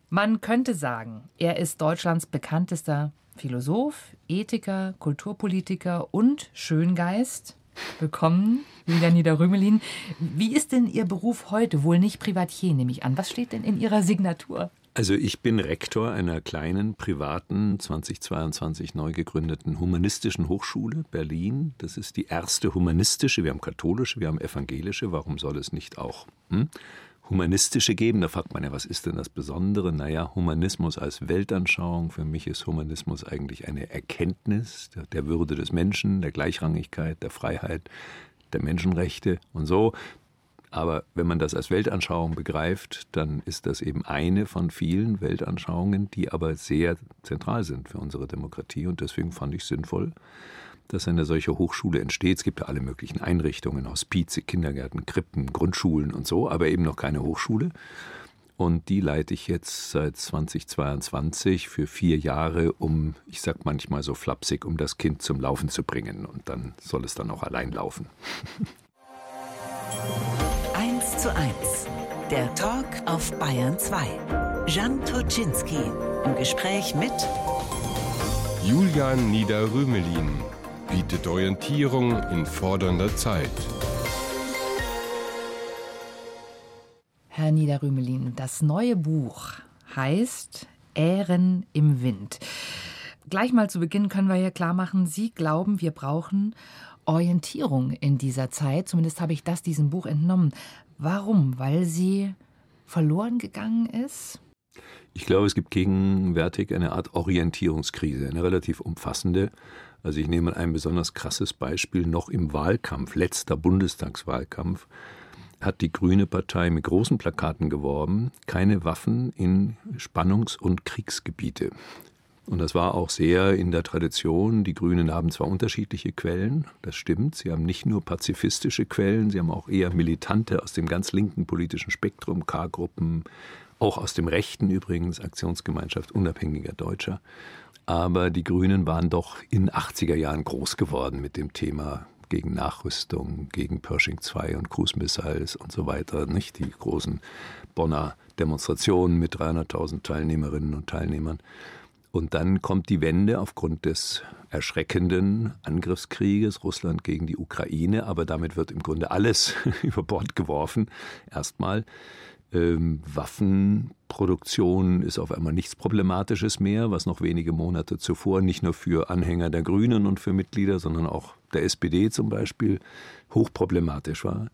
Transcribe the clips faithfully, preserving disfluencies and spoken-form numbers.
Man könnte sagen, er ist Deutschlands bekanntester Philosoph, Ethiker, Kulturpolitiker und Schöngeist. Willkommen, Julian Nieder-Rümelin. Wie ist denn Ihr Beruf heute? Wohl nicht Privatier, nehme ich an. Was steht denn in Ihrer Signatur? Also ich bin Rektor einer kleinen, privaten, zweitausendzweiundzwanzig neu gegründeten humanistischen Hochschule Berlin. Das ist die erste humanistische. Wir haben katholische, wir haben evangelische. Warum soll es nicht auch hm, humanistische geben? Da fragt man ja, was ist denn das Besondere? Naja, Humanismus als Weltanschauung. Für mich ist Humanismus eigentlich eine Erkenntnis der, der Würde des Menschen, der Gleichrangigkeit, der Freiheit, der Menschenrechte und so. Aber wenn man das als Weltanschauung begreift, dann ist das eben eine von vielen Weltanschauungen, die aber sehr zentral sind für unsere Demokratie. Und deswegen fand ich sinnvoll, dass eine solche Hochschule entsteht. Es gibt ja alle möglichen Einrichtungen, Hospize, Kindergärten, Krippen, Grundschulen und so, aber eben noch keine Hochschule. Und die leite ich jetzt seit zweitausendzweiundzwanzig für vier Jahre, um, ich sag manchmal so flapsig, um das Kind zum Laufen zu bringen. Und dann soll es dann auch allein laufen. eins zu eins, der Talk auf Bayern zwei. Jan Turczynski im Gespräch mit Julian Nieder-Rümelin bietet Orientierung in fordernder Zeit. Herr Nieder-Rümelin, das neue Buch heißt Ähren im Wind. Gleich mal zu Beginn können wir ja klar machen, Sie glauben, wir brauchen Orientierung in dieser Zeit. Zumindest habe ich das diesem Buch entnommen. Warum? Weil sie verloren gegangen ist? Ich glaube, es gibt gegenwärtig eine Art Orientierungskrise, eine relativ umfassende. Also ich nehme ein besonders krasses Beispiel. Noch im Wahlkampf, letzter Bundestagswahlkampf, hat die Grüne Partei mit großen Plakaten geworben, keine Waffen in Spannungs- und Kriegsgebiete. Und das war auch sehr in der Tradition. Die Grünen haben zwar unterschiedliche Quellen, das stimmt. Sie haben nicht nur pazifistische Quellen, sie haben auch eher Militante aus dem ganz linken politischen Spektrum, K-Gruppen, auch aus dem Rechten übrigens, Aktionsgemeinschaft unabhängiger Deutscher. Aber die Grünen waren doch in den achtziger Jahren groß geworden mit dem Thema gegen Nachrüstung, gegen Pershing zwei und Cruise Missiles und so weiter. Nicht die großen Bonner Demonstrationen mit dreihunderttausend Teilnehmerinnen und Teilnehmern. Und dann kommt die Wende aufgrund des erschreckenden Angriffskrieges Russland gegen die Ukraine. Aber damit wird im Grunde alles über Bord geworfen. Erstmal ähm, Waffenproduktion ist auf einmal nichts Problematisches mehr, was noch wenige Monate zuvor nicht nur für Anhänger der Grünen und für Mitglieder, sondern auch der S P D zum Beispiel hochproblematisch war.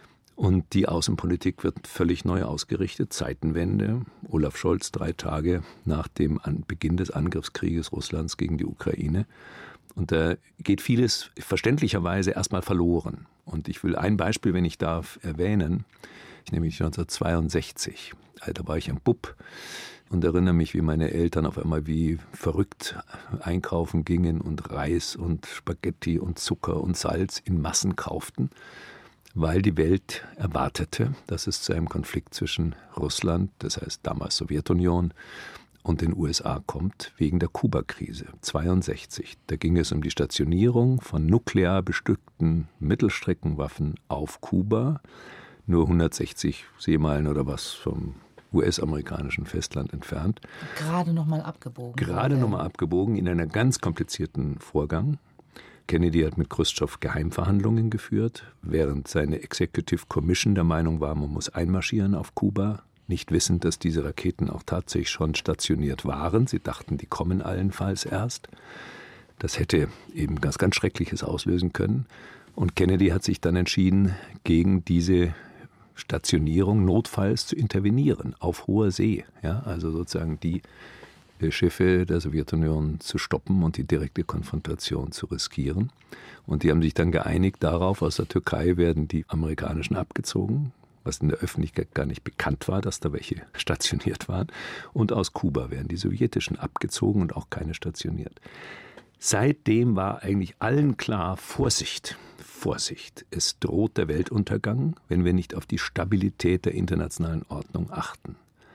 Und die Außenpolitik wird völlig neu ausgerichtet. Zeitenwende. Olaf Scholz drei Tage nach dem Beginn des Angriffskrieges Russlands gegen die Ukraine. Und da geht vieles verständlicherweise erstmal verloren. Und ich will ein Beispiel, wenn ich darf, erwähnen. Ich nämlich neunzehnhundertzweiundsechzig. Da war ich am Bub und erinnere mich, wie meine Eltern auf einmal wie verrückt einkaufen gingen und Reis und Spaghetti und Zucker und Salz in Massen kauften, weil die Welt erwartete, dass es zu einem Konflikt zwischen Russland, das heißt damals Sowjetunion, und den U S A kommt, wegen der Kuba-Krise zweiundsechzig. Da ging es um die Stationierung von nuklear bestückten Mittelstreckenwaffen auf Kuba, nur hundertsechzig Seemeilen oder was vom U S-amerikanischen Festland entfernt. Gerade noch mal abgebogen. Gerade noch mal abgebogen in einem ganz komplizierten Vorgang. Kennedy hat mit Chruschtschow Geheimverhandlungen geführt, während seine Executive Commission der Meinung war, man muss einmarschieren auf Kuba, nicht wissend, dass diese Raketen auch tatsächlich schon stationiert waren. Sie dachten, die kommen allenfalls erst. Das hätte eben ganz, ganz Schreckliches auslösen können. Und Kennedy hat sich dann entschieden, gegen diese Stationierung notfalls zu intervenieren, auf hoher See. Ja, also sozusagen die Schiffe der Sowjetunion zu stoppen und die direkte Konfrontation zu riskieren. Und die haben sich dann geeinigt darauf, aus der Türkei werden die amerikanischen abgezogen, was in der Öffentlichkeit gar nicht bekannt war, dass da welche stationiert waren. Und aus Kuba werden die sowjetischen abgezogen und auch keine stationiert. Seitdem war eigentlich allen klar, Vorsicht, Vorsicht, es droht der Weltuntergang, wenn wir nicht auf die Stabilität der internationalen Ordnung achten.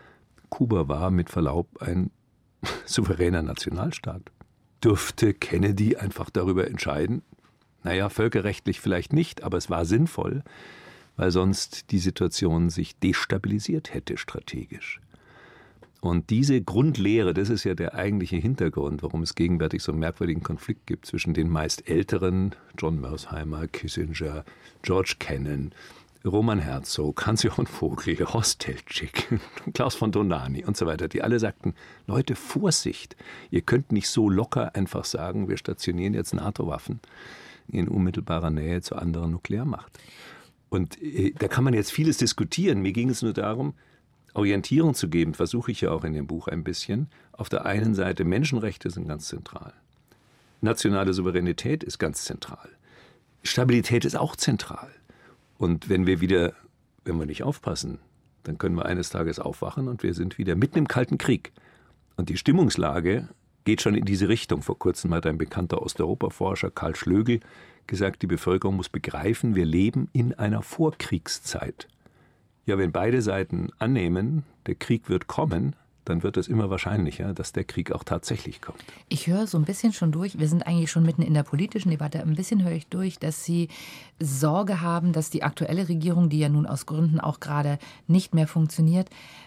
Kuba war mit Verlaub ein souveräner Nationalstaat. Dürfte Kennedy einfach darüber entscheiden? Naja, völkerrechtlich vielleicht nicht, aber es war sinnvoll, weil sonst die Situation sich destabilisiert hätte strategisch. Und diese Grundlehre, das ist ja der eigentliche Hintergrund, warum es gegenwärtig so einen merkwürdigen Konflikt gibt zwischen den meist älteren, John Mersheimer, Kissinger, George Kennan, Roman Herzog, Hans-Jochen Vogel, Horst Teltschik, Klaus von Donani und so weiter, die alle sagten, Leute, Vorsicht, ihr könnt nicht so locker einfach sagen, wir stationieren jetzt NATO-Waffen in unmittelbarer Nähe zur anderen Nuklearmacht. Und äh, da kann man jetzt vieles diskutieren. Mir ging es nur darum, Orientierung zu geben, versuche ich ja auch in dem Buch ein bisschen. Auf der einen Seite, Menschenrechte sind ganz zentral. Nationale Souveränität ist ganz zentral. Stabilität ist auch zentral. Und wenn wir wieder, wenn wir nicht aufpassen, dann können wir eines Tages aufwachen und wir sind wieder mitten im Kalten Krieg. Und die Stimmungslage geht schon in diese Richtung. Vor kurzem hat ein bekannter Osteuropa-Forscher, Karl Schlögl, gesagt, die Bevölkerung muss begreifen, wir leben in einer Vorkriegszeit. Ja, wenn beide Seiten annehmen, der Krieg wird kommen, dann wird es immer wahrscheinlicher, dass der Krieg auch tatsächlich kommt. Ich höre so ein bisschen schon durch, wir sind eigentlich schon mitten in der politischen Debatte, ein bisschen höre ich durch, dass Sie Sorge haben, dass die aktuelle Regierung, die ja nun aus Gründen auch gerade nicht mehr funktioniert,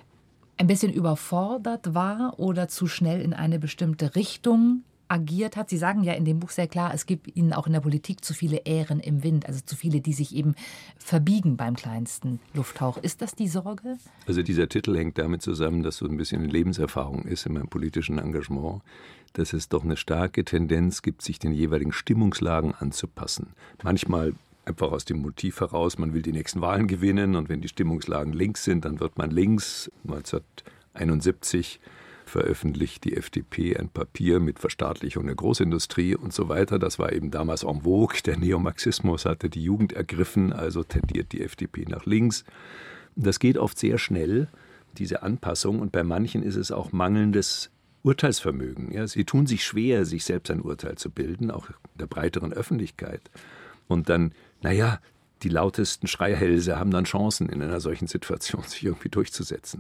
ein bisschen überfordert war oder zu schnell in eine bestimmte Richtung agiert hat. Sie sagen ja in dem Buch sehr klar, es gibt Ihnen auch in der Politik zu viele Ähren im Wind, also zu viele, die sich eben verbiegen beim kleinsten Lufthauch. Ist das die Sorge? Also dieser Titel hängt damit zusammen, dass so ein bisschen eine Lebenserfahrung ist in meinem politischen Engagement, dass es doch eine starke Tendenz gibt, sich den jeweiligen Stimmungslagen anzupassen. Manchmal einfach aus dem Motiv heraus, man will die nächsten Wahlen gewinnen und wenn die Stimmungslagen links sind, dann wird man links. neunzehnhunderteinundsiebzig veröffentlicht die F D P ein Papier mit Verstaatlichung der Großindustrie und so weiter. Das war eben damals en vogue. Der Neomarxismus hatte die Jugend ergriffen, also tendiert die F D P nach links. Das geht oft sehr schnell, diese Anpassung. Und bei manchen ist es auch mangelndes Urteilsvermögen. Ja, sie tun sich schwer, sich selbst ein Urteil zu bilden, auch in der breiteren Öffentlichkeit. Und dann, naja, die lautesten Schreihälse haben dann Chancen, in einer solchen Situation sich irgendwie durchzusetzen.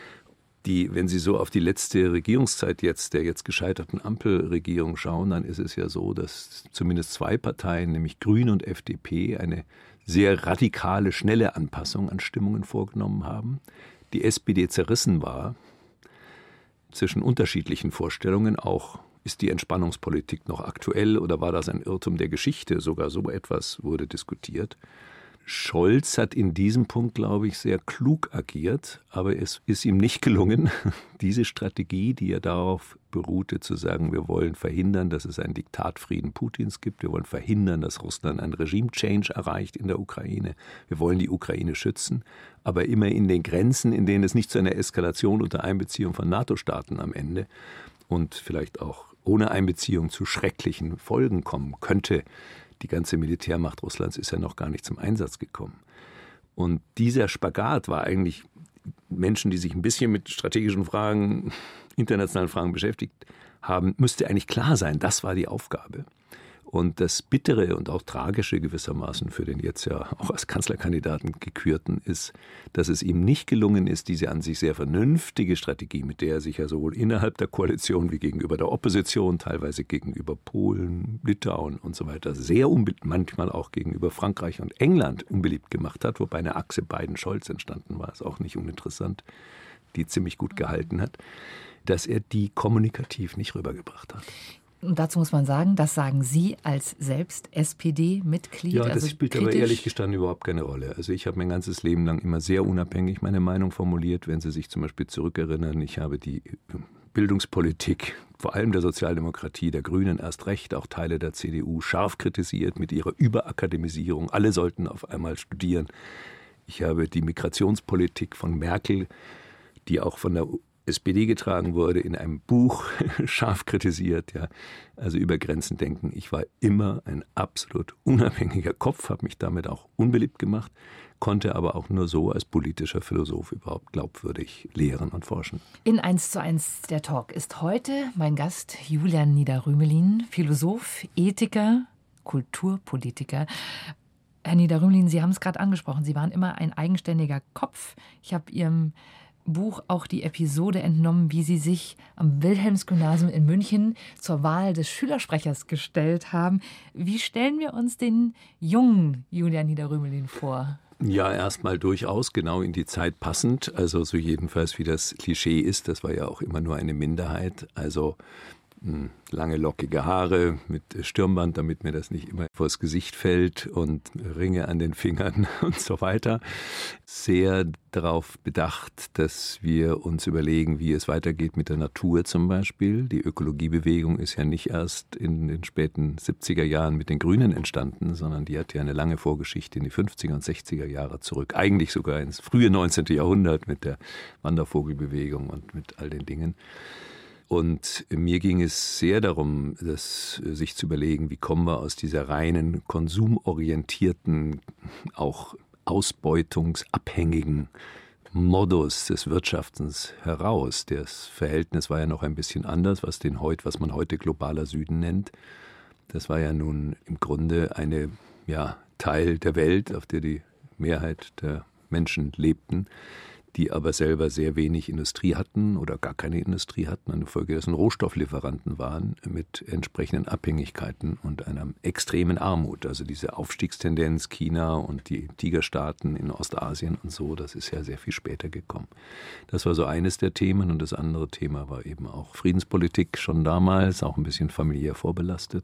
Die, wenn Sie so auf die letzte Regierungszeit jetzt der jetzt gescheiterten Ampelregierung schauen, dann ist es ja so, dass zumindest zwei Parteien, nämlich Grüne und F D P, eine sehr radikale, schnelle Anpassung an Stimmungen vorgenommen haben. Die S P D zerrissen war zwischen unterschiedlichen Vorstellungen, auch ist die Entspannungspolitik noch aktuell oder war das ein Irrtum der Geschichte? Sogar so etwas wurde diskutiert. Scholz hat in diesem Punkt, glaube ich, sehr klug agiert, aber es ist ihm nicht gelungen, diese Strategie, die ja darauf beruhte, zu sagen, wir wollen verhindern, dass es einen Diktatfrieden Putins gibt, wir wollen verhindern, dass Russland einen Regime-Change erreicht in der Ukraine, wir wollen die Ukraine schützen, aber immer in den Grenzen, in denen es nicht zu einer Eskalation unter Einbeziehung von NATO-Staaten am Ende und vielleicht auch ohne Einbeziehung zu schrecklichen Folgen kommen könnte. Die ganze Militärmacht Russlands ist ja noch gar nicht zum Einsatz gekommen. Und dieser Spagat war eigentlich Menschen, die sich ein bisschen mit strategischen Fragen, internationalen Fragen beschäftigt haben, müsste eigentlich klar sein, das war die Aufgabe. Und das Bittere und auch Tragische gewissermaßen für den jetzt ja auch als Kanzlerkandidaten gekürten ist, dass es ihm nicht gelungen ist, diese an sich sehr vernünftige Strategie, mit der er sich ja sowohl innerhalb der Koalition wie gegenüber der Opposition, teilweise gegenüber Polen, Litauen und so weiter, sehr unbeliebt, manchmal auch gegenüber Frankreich und England unbeliebt gemacht hat, wobei eine Achse Biden-Scholz entstanden war, ist auch nicht uninteressant, die ziemlich gut gehalten hat, dass er die kommunikativ nicht rübergebracht hat. Und dazu muss man sagen, das sagen Sie als selbst S P D-Mitglied. Ja, das also spielt kritisch. Aber ehrlich gestanden überhaupt keine Rolle. Also ich habe mein ganzes Leben lang immer sehr unabhängig meine Meinung formuliert. Wenn Sie sich zum Beispiel zurückerinnern, ich habe die Bildungspolitik, vor allem der Sozialdemokratie, der Grünen erst recht, auch Teile der C D U, scharf kritisiert mit ihrer Überakademisierung. Alle sollten auf einmal studieren. Ich habe die Migrationspolitik von Merkel, die auch von der S P D getragen wurde, in einem Buch scharf kritisiert, ja, also über Grenzen denken. Ich war immer ein absolut unabhängiger Kopf, habe mich damit auch unbeliebt gemacht, konnte aber auch nur so als politischer Philosoph überhaupt glaubwürdig lehren und forschen. In eins zu eins der Talk ist heute mein Gast Julian Niederrümelin, Philosoph, Ethiker, Kulturpolitiker. Herr Niederrümelin, Sie haben es gerade angesprochen, Sie waren immer ein eigenständiger Kopf. Ich habe Ihrem Buch auch die Episode entnommen, wie Sie sich am Wilhelmsgymnasium in München zur Wahl des Schülersprechers gestellt haben. Wie stellen wir uns den jungen Julian Niederrümelin vor? Ja, erstmal durchaus genau in die Zeit passend. Also so jedenfalls wie das Klischee ist, das war ja auch immer nur eine Minderheit. Also mh, lange lockige Haare mit Stirnband, damit mir das nicht immer vors Gesicht fällt und Ringe an den Fingern und so weiter. Sehr darauf bedacht, dass wir uns überlegen, wie es weitergeht mit der Natur zum Beispiel. Die Ökologiebewegung ist ja nicht erst in den späten siebziger Jahren mit den Grünen entstanden, sondern die hat ja eine lange Vorgeschichte in die fünfziger und sechziger Jahre zurück. Eigentlich sogar ins frühe neunzehnte. Jahrhundert mit der Wandervogelbewegung und mit all den Dingen. Und mir ging es sehr darum, das, sich zu überlegen, wie kommen wir aus dieser reinen konsumorientierten, auch ausbeutungsabhängigen Modus des Wirtschaftens heraus. Das Verhältnis war ja noch ein bisschen anders, was, den heut, was man heute globaler Süden nennt. Das war ja nun im Grunde eine ja, Teil der Welt, auf der die Mehrheit der Menschen lebten, die aber selber sehr wenig Industrie hatten oder gar keine Industrie hatten, eine Folge dessen Rohstofflieferanten waren mit entsprechenden Abhängigkeiten und einer extremen Armut. Also diese Aufstiegstendenz China und die Tigerstaaten in Ostasien und so, das ist ja sehr viel später gekommen. Das war so eines der Themen und das andere Thema war eben auch Friedenspolitik schon damals, auch ein bisschen familiär vorbelastet.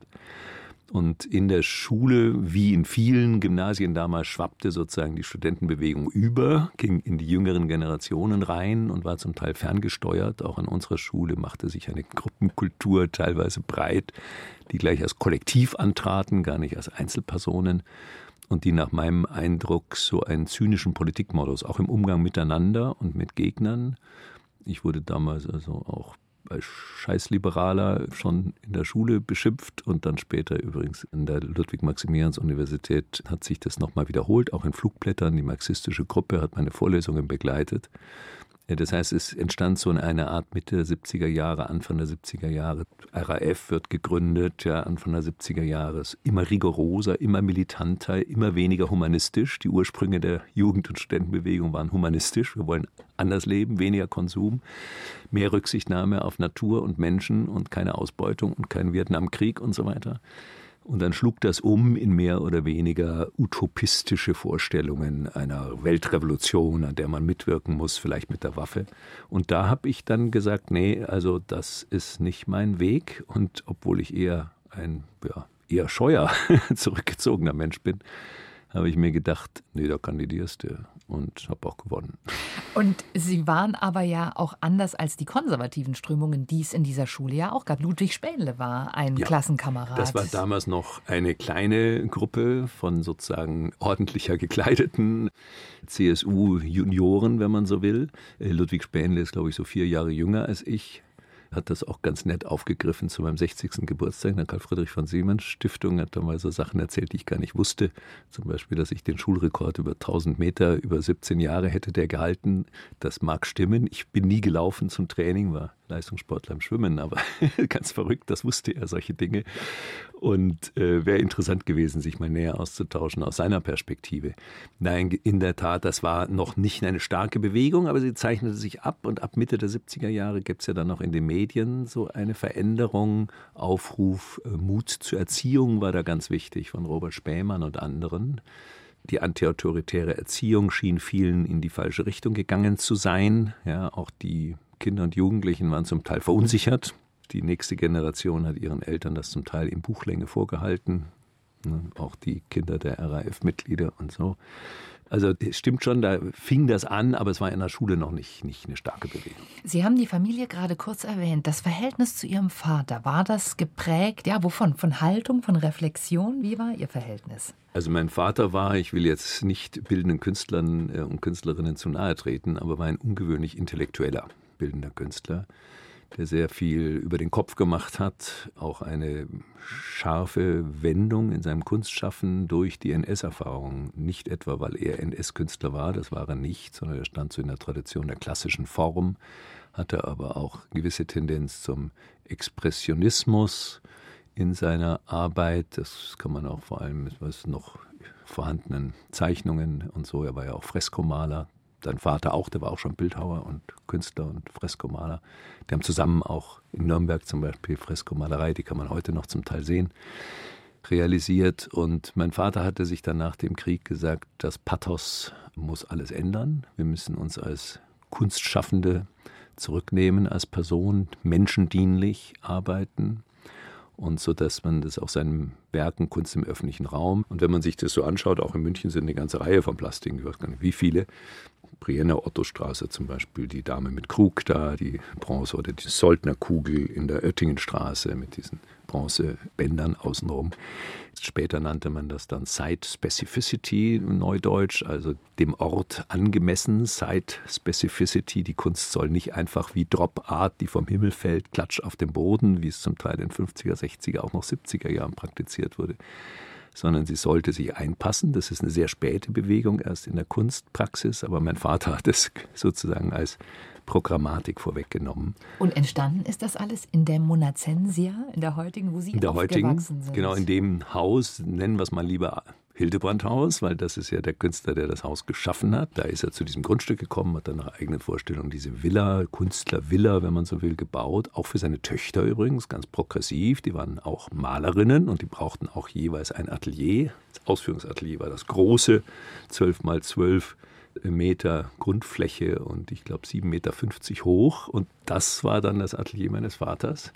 Und in der Schule, wie in vielen Gymnasien damals, schwappte sozusagen die Studentenbewegung über, ging in die jüngeren Generationen rein und war zum Teil ferngesteuert. Auch an unserer Schule machte sich eine Gruppenkultur teilweise breit, die gleich als Kollektiv antraten, gar nicht als Einzelpersonen. Und die nach meinem Eindruck so einen zynischen Politikmodus, auch im Umgang miteinander und mit Gegnern. Ich wurde damals also auch als Scheißliberaler schon in der Schule beschimpft und dann später übrigens in der Ludwig-Maximilians-Universität hat sich das nochmal wiederholt, auch in Flugblättern. Die marxistische Gruppe hat meine Vorlesungen begleitet. Das heißt, es entstand so eine Art Mitte der siebziger Jahre, Anfang der siebziger Jahre. R A F wird gegründet, ja, Anfang der siebziger Jahre. Immer rigoroser, immer militanter, immer weniger humanistisch. Die Ursprünge der Jugend- und Studentenbewegung waren humanistisch. Wir wollen anders leben, weniger Konsum, mehr Rücksichtnahme auf Natur und Menschen und keine Ausbeutung und keinen Vietnamkrieg und so weiter. Und dann schlug das um in mehr oder weniger utopistische Vorstellungen einer Weltrevolution, an der man mitwirken muss, vielleicht mit der Waffe. Und da habe ich dann gesagt, nee, also das ist nicht mein Weg. Und obwohl ich eher ein ja, eher scheuer, zurückgezogener Mensch bin, habe ich mir gedacht, nee, da kandidierst du. Und habe auch gewonnen. Und Sie waren aber ja auch anders als die konservativen Strömungen, die es in dieser Schule ja auch gab. Ludwig Spähnle war ein ja, Klassenkamerad. Das war damals noch eine kleine Gruppe von sozusagen ordentlicher gekleideten C S U-Junioren, wenn man so will. Ludwig Spähnle ist, glaube ich, so vier Jahre jünger als ich. Hat das auch ganz nett aufgegriffen zu meinem sechzigsten Geburtstag. Der Karl-Friedrich-von-Siemens-Stiftung hat da mal so Sachen erzählt, die ich gar nicht wusste. Zum Beispiel, dass ich den Schulrekord über tausend Meter, über siebzehn Jahre hätte der gehalten. Das mag stimmen. Ich bin nie gelaufen zum Training, war Leistungssportler im Schwimmen, aber ganz verrückt, das wusste er, solche Dinge. Und äh, wäre interessant gewesen, sich mal näher auszutauschen aus seiner Perspektive. Nein, in der Tat, das war noch nicht eine starke Bewegung, aber sie zeichnete sich ab. Und ab Mitte der siebziger Jahre gibt es ja dann noch in den Medien so eine Veränderung, Aufruf, äh, Mut zur Erziehung war da ganz wichtig von Robert Spähmann und anderen. Die antiautoritäre Erziehung schien vielen in die falsche Richtung gegangen zu sein. Ja, auch die Kinder und Jugendlichen waren zum Teil verunsichert. Die nächste Generation hat ihren Eltern das zum Teil in Buchlänge vorgehalten. Auch die Kinder der R A F-Mitglieder und so. Also es stimmt schon, da fing das an, aber es war in der Schule noch nicht, nicht eine starke Bewegung. Sie haben die Familie gerade kurz erwähnt. Das Verhältnis zu Ihrem Vater, war das geprägt, ja, wovon? Von Haltung, von Reflexion? Wie war Ihr Verhältnis? Also mein Vater war, ich will jetzt nicht bildenden Künstlern und Künstlerinnen zu nahe treten, aber war ein ungewöhnlich intellektueller bildender Künstler, der sehr viel über den Kopf gemacht hat, auch eine scharfe Wendung in seinem Kunstschaffen durch die N S-Erfahrung. Nicht etwa, weil er N S-Künstler war, das war er nicht, sondern er stand so in der Tradition der klassischen Form, hatte aber auch gewisse Tendenz zum Expressionismus in seiner Arbeit. Das kann man auch vor allem mit was noch vorhandenen Zeichnungen und so. Er war ja auch Freskomaler. Sein Vater auch, der war auch schon Bildhauer und Künstler und Freskomaler. Die haben zusammen auch in Nürnberg zum Beispiel Freskomalerei, die kann man heute noch zum Teil sehen. realisiert. Und mein Vater hatte sich dann nach dem Krieg gesagt, das Pathos muss alles ändern. Wir müssen uns als Kunstschaffende zurücknehmen, als Person menschendienlich arbeiten. Und so, dass man das auch seinen Werken, Kunst im öffentlichen Raum, und wenn man sich das so anschaut, auch in München sind eine ganze Reihe von Plastiken, ich weiß gar nicht wie viele, Brienner Ottostraße zum Beispiel, die Dame mit Krug da, die Bronze, oder die Soldnerkugel in der Oettingenstraße mit diesen Bronzebändern außenrum. Später nannte man das dann Site Specificity, Neudeutsch, also dem Ort angemessen, Site Specificity. Die Kunst soll nicht einfach wie Drop Art, die vom Himmel fällt, klatsch auf den Boden, wie es zum Teil in den fünfziger, sechziger, auch noch siebziger Jahren praktiziert wurde, sondern sie sollte sich einpassen. Das ist eine sehr späte Bewegung erst in der Kunstpraxis, aber mein Vater hat es sozusagen als Programmatik vorweggenommen. Und entstanden ist das alles in der Monacensia, in der heutigen, wo Sie in der aufgewachsen heutigen, sind? Genau, in dem Haus, nennen wir es mal lieber Hildebrandhaus, weil das ist ja der Künstler, der das Haus geschaffen hat. Da ist er zu diesem Grundstück gekommen, hat dann nach eigenen Vorstellungen diese Villa, Künstlervilla, wenn man so will, gebaut. Auch für seine Töchter übrigens, ganz progressiv. Die waren auch Malerinnen und die brauchten auch jeweils ein Atelier. Das Ausführungsatelier war das große, zwölf mal zwölf Meter Grundfläche und ich glaube sieben Meter fünfzig hoch. Und das war dann das Atelier meines Vaters,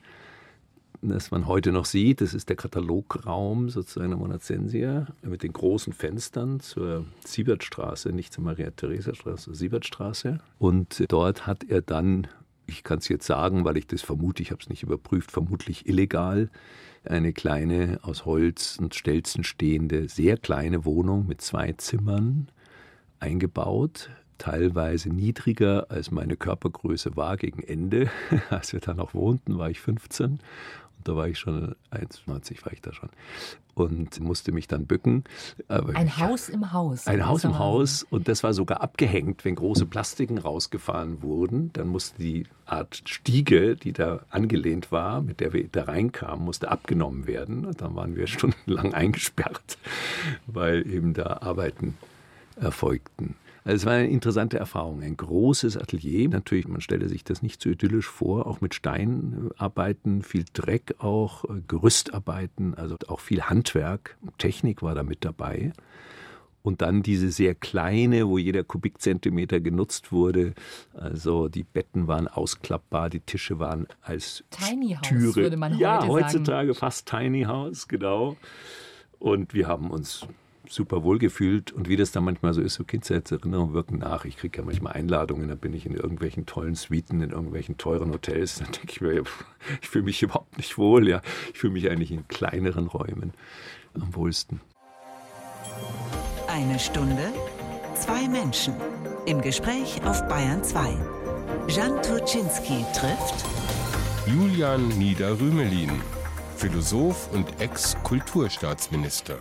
das man heute noch sieht. Das ist der Katalograum sozusagen der Monacensia mit den großen Fenstern zur Siebertstraße, nicht zur Maria-Theresia-Straße, zur Siebertstraße. Und dort hat er dann, ich kann es jetzt sagen, weil ich das vermute, ich habe es nicht überprüft, vermutlich illegal, eine kleine aus Holz und Stelzen stehende, sehr kleine Wohnung mit zwei Zimmern eingebaut, teilweise niedriger als meine Körpergröße war gegen Ende. Als wir da noch wohnten, war ich fünfzehn und da war ich schon eins neunzig war ich da schon und musste mich dann bücken. Aber ein ich, Haus im Haus. Ein Haus im also, Haus und das war sogar abgehängt, wenn große Plastiken rausgefahren wurden. Dann musste die Art Stiege, die da angelehnt war, mit der wir da reinkamen, musste abgenommen werden. Und dann waren wir stundenlang eingesperrt, weil eben da Arbeiten erfolgten. Also es war eine interessante Erfahrung, ein großes Atelier. Natürlich, man stelle sich das nicht so idyllisch vor, auch mit Steinarbeiten, viel Dreck auch, Gerüstarbeiten, also auch viel Handwerk, Technik war da mit dabei. Und dann diese sehr kleine, wo jeder Kubikzentimeter genutzt wurde. Also die Betten waren ausklappbar, die Tische waren als Tiny House, Türe. würde man heute ja, sagen. heutzutage fast Tiny House, genau. Und wir haben uns super wohl gefühlt. Und wie das dann manchmal so ist, so Kindheitserinnerungen wirken nach. Ich kriege ja manchmal Einladungen, dann bin ich in irgendwelchen tollen Suiten, in irgendwelchen teuren Hotels. Dann denke ich mir, ich fühle mich überhaupt nicht wohl. Ja, ich fühle mich eigentlich in kleineren Räumen am wohlsten. Eine Stunde, zwei Menschen. Im Gespräch auf Bayern zwei. Jan Turczynski trifft Julian Nieder-Rümelin, Philosoph und Ex-Kulturstaatsminister.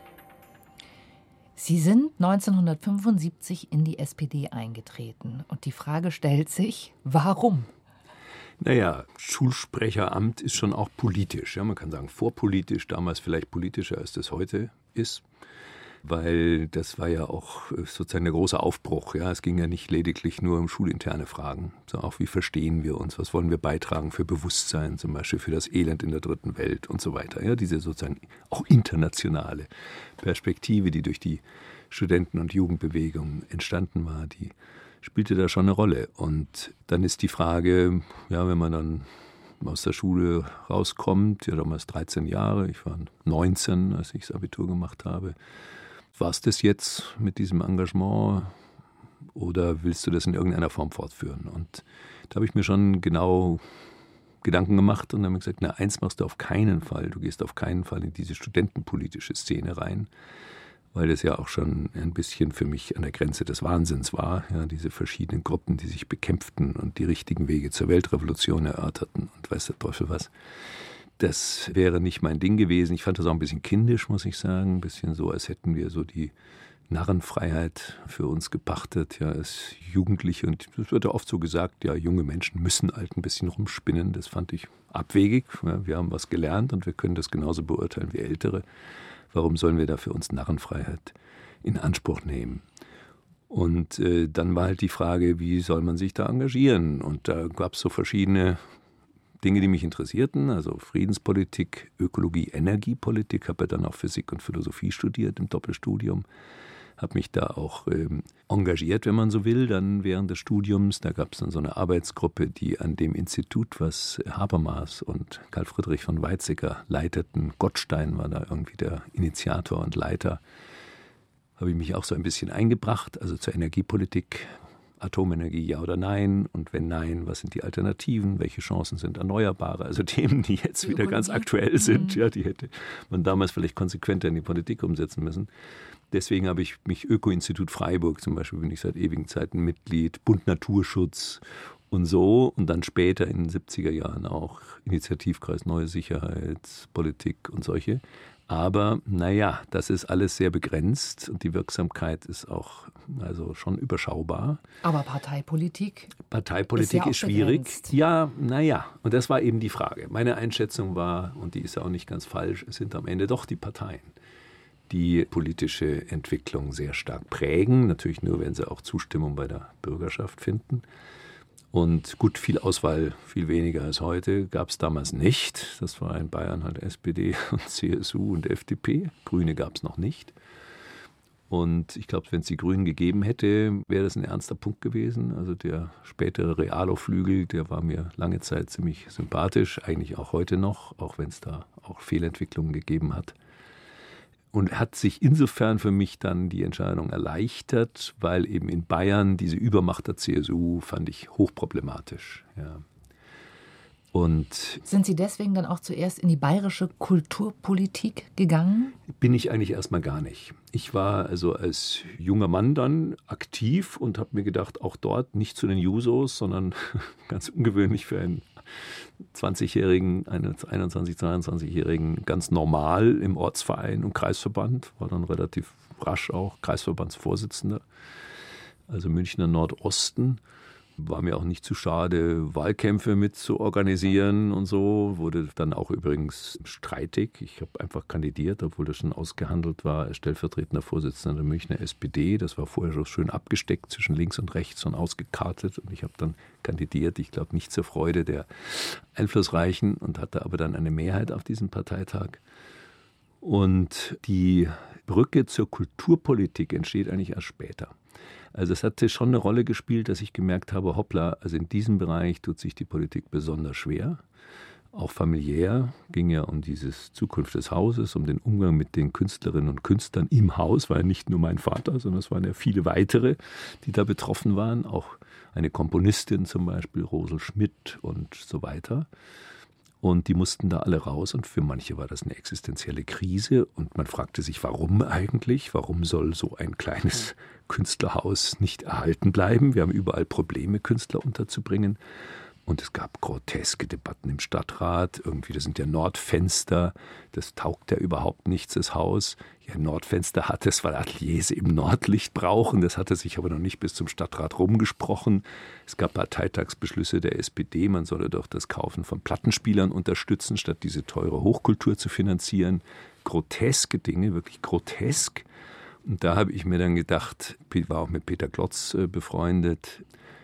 Sie sind neunzehnhundertfünfundsiebzig in die S P D eingetreten. Und die Frage stellt sich, warum? Naja, Schulsprecheramt ist schon auch politisch. Ja, man kann sagen vorpolitisch, damals vielleicht politischer, als das heute ist. Weil das war ja auch sozusagen der große Aufbruch. Ja, es ging ja nicht lediglich nur um schulinterne Fragen, sondern auch, wie verstehen wir uns, was wollen wir beitragen für Bewusstsein, zum Beispiel für das Elend in der dritten Welt und so weiter. Ja, diese sozusagen auch internationale Perspektive, die durch die Studenten- und Jugendbewegung entstanden war, die spielte da schon eine Rolle. Und dann ist die Frage, ja, wenn man dann aus der Schule rauskommt, ja damals dreizehn Jahre, ich war neunzehn, als ich das Abitur gemacht habe, war es das jetzt mit diesem Engagement oder willst du das in irgendeiner Form fortführen? Und da habe ich mir schon genau Gedanken gemacht und dann habe ich gesagt, na, eins machst du auf keinen Fall, du gehst auf keinen Fall in diese studentenpolitische Szene rein, weil das ja auch schon ein bisschen für mich an der Grenze des Wahnsinns war, ja, diese verschiedenen Gruppen, die sich bekämpften und die richtigen Wege zur Weltrevolution erörterten und weiß der Teufel was. Das wäre nicht mein Ding gewesen. Ich fand das auch ein bisschen kindisch, muss ich sagen. Ein bisschen so, als hätten wir so die Narrenfreiheit für uns gepachtet, ja, als Jugendliche. Und es wird ja oft so gesagt, ja, junge Menschen müssen halt ein bisschen rumspinnen. Das fand ich abwegig. Ja, wir haben was gelernt und wir können das genauso beurteilen wie Ältere. Warum sollen wir da für uns Narrenfreiheit in Anspruch nehmen? Und äh, dann war halt die Frage, wie soll man sich da engagieren? Und da gab es so verschiedene Dinge, die mich interessierten, also Friedenspolitik, Ökologie, Energiepolitik, habe ja dann auch Physik und Philosophie studiert im Doppelstudium, habe mich da auch ähm, engagiert, wenn man so will, dann während des Studiums. Da gab es dann so eine Arbeitsgruppe, die an dem Institut, was Habermas und Karl Friedrich von Weizsäcker leiteten, Gottstein war da irgendwie der Initiator und Leiter, habe ich mich auch so ein bisschen eingebracht, also zur Energiepolitik. Atomenergie, ja oder nein? Und wenn nein, was sind die Alternativen? Welche Chancen sind erneuerbare? Also Themen, die jetzt wieder ganz aktuell sind. Ja, die hätte man damals vielleicht konsequenter in die Politik umsetzen müssen. Deswegen habe ich mich Öko-Institut Freiburg zum Beispiel, bin ich seit ewigen Zeiten Mitglied, Bund Naturschutz und so. Und dann später in den siebziger Jahren auch Initiativkreis Neue Sicherheitspolitik und solche. Aber naja, das ist alles sehr begrenzt und die Wirksamkeit ist auch also schon überschaubar. Aber Parteipolitik? Parteipolitik ist, ja ist schwierig. Begrenzt. Ja, naja, und das war eben die Frage. Meine Einschätzung war, und die ist ja auch nicht ganz falsch, es sind am Ende doch die Parteien, die politische Entwicklung sehr stark prägen. Natürlich nur, wenn sie auch Zustimmung bei der Bürgerschaft finden. Und gut, viel Auswahl, viel weniger als heute, gab es damals nicht. Das war in Bayern halt S P D und C S U und F D P. Grüne gab es noch nicht. Und ich glaube, wenn es die Grünen gegeben hätte, wäre das ein ernster Punkt gewesen. Also der spätere Realo-Flügel, der war mir lange Zeit ziemlich sympathisch, eigentlich auch heute noch, auch wenn es da auch Fehlentwicklungen gegeben hat. Und hat sich insofern für mich dann die Entscheidung erleichtert, weil eben in Bayern diese Übermacht der C S U fand ich hochproblematisch. Ja. Und sind Sie deswegen dann auch zuerst in die bayerische Kulturpolitik gegangen? Bin ich eigentlich erstmal gar nicht. Ich war also als junger Mann dann aktiv und habe mir gedacht, auch dort nicht zu den Jusos, sondern ganz ungewöhnlich für einen zwanzigjährigen, einundzwanzig-, zweiundzwanzigjährigen ganz normal im Ortsverein und Kreisverband, war dann relativ rasch auch Kreisverbandsvorsitzender, also Münchner Nordosten. War mir auch nicht zu schade, Wahlkämpfe mit zu organisieren und so. Wurde dann auch übrigens streitig. Ich habe einfach kandidiert, obwohl das schon ausgehandelt war, als stellvertretender Vorsitzender der Münchner S P D. Das war vorher schon schön abgesteckt zwischen links und rechts und ausgekartet. Und ich habe dann kandidiert, ich glaube nicht zur Freude der Einflussreichen und hatte aber dann eine Mehrheit auf diesem Parteitag. Und die Brücke zur Kulturpolitik entsteht eigentlich erst später. Also es hatte schon eine Rolle gespielt, dass ich gemerkt habe, hoppla, also in diesem Bereich tut sich die Politik besonders schwer. Auch familiär ging ja um diese Zukunft des Hauses, um den Umgang mit den Künstlerinnen und Künstlern im Haus. War ja nicht nur mein Vater, sondern es waren ja viele weitere, die da betroffen waren. Auch eine Komponistin zum Beispiel, Rosel Schmidt und so weiter. Und die mussten da alle raus und für manche war das eine existenzielle Krise und man fragte sich, warum eigentlich? Warum soll so ein kleines Künstlerhaus nicht erhalten bleiben? Wir haben überall Probleme, Künstler unterzubringen. Und es gab groteske Debatten im Stadtrat. Irgendwie, das sind ja Nordfenster, das taugt ja überhaupt nichts, das Haus. Ja, Nordfenster hat es, weil Ateliers eben Nordlicht brauchen. Das hatte sich aber noch nicht bis zum Stadtrat rumgesprochen. Es gab Parteitagsbeschlüsse der S P D, man solle doch das Kaufen von Plattenspielern unterstützen, statt diese teure Hochkultur zu finanzieren. Groteske Dinge, wirklich grotesk. Und da habe ich mir dann gedacht, ich war auch mit Peter Klotz befreundet,